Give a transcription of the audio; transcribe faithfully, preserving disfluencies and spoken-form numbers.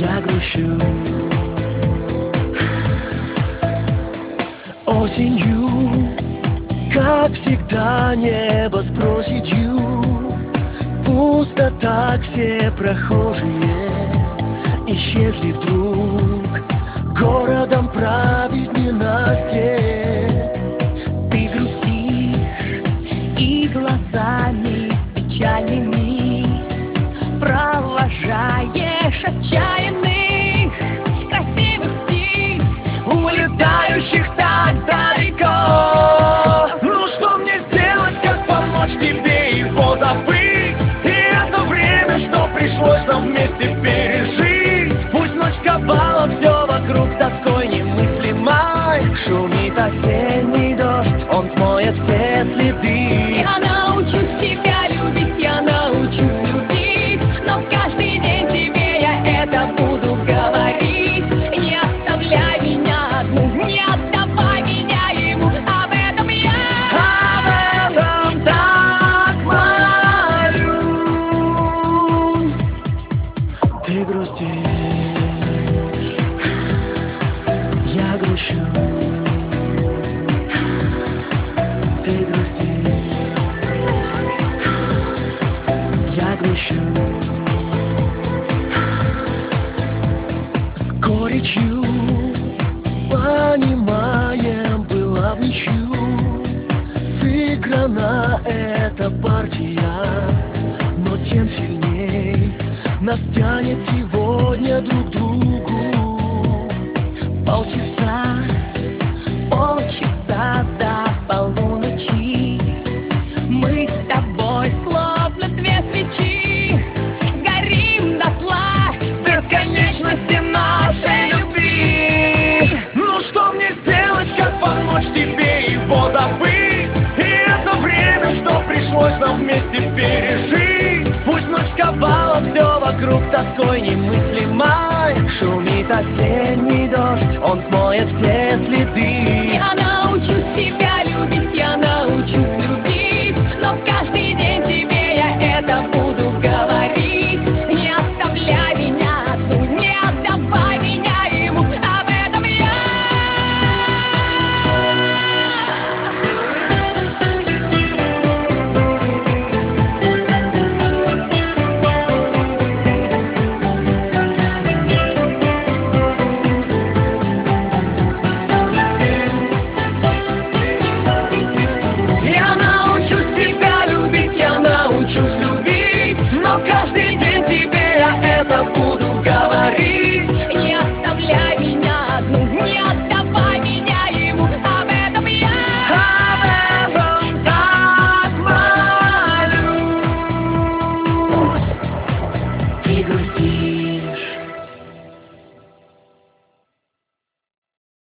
я грущу. Осенью, как всегда, небо с проседью. Пусто так, все прохожие исчезли вдруг. Городом правит ненастье. Ты грустишь и глазами печальными провожаешь отчаянных красивых птиц, улетающих так далеко. Ну что мне сделать, как помочь тебе его забыть? И это время, что пришлось нам вместе пережить. Пусть ночь ковала, все вокруг тоской немыслимой. Шумит осенний дождь, он смоет все следы. Я научусь тебя любить, я научусь любить, но каждый день тебе я это буду говорить. Не оставляй меня одну, не отдавай меня ему, об этом я Об этом так молю. Ты грустишь, я грущу. Ты грустишь, я грущу. С горечью понимаем, была в ничью сыграна эта партия, но тем сильней нас тянет сегодня друг к другу. полчаса, полчаса до полуночи. Мы с тобой словно две свечи, горим дотла в бесконечности нашей любви. Ну что мне сделать, как помочь тебе его забыть? И это время, что пришлось нам вместе пережить. Пусть ночь ковала, все вокруг тоской немыслимой. Шумит осенний дождь, он смоет все следы.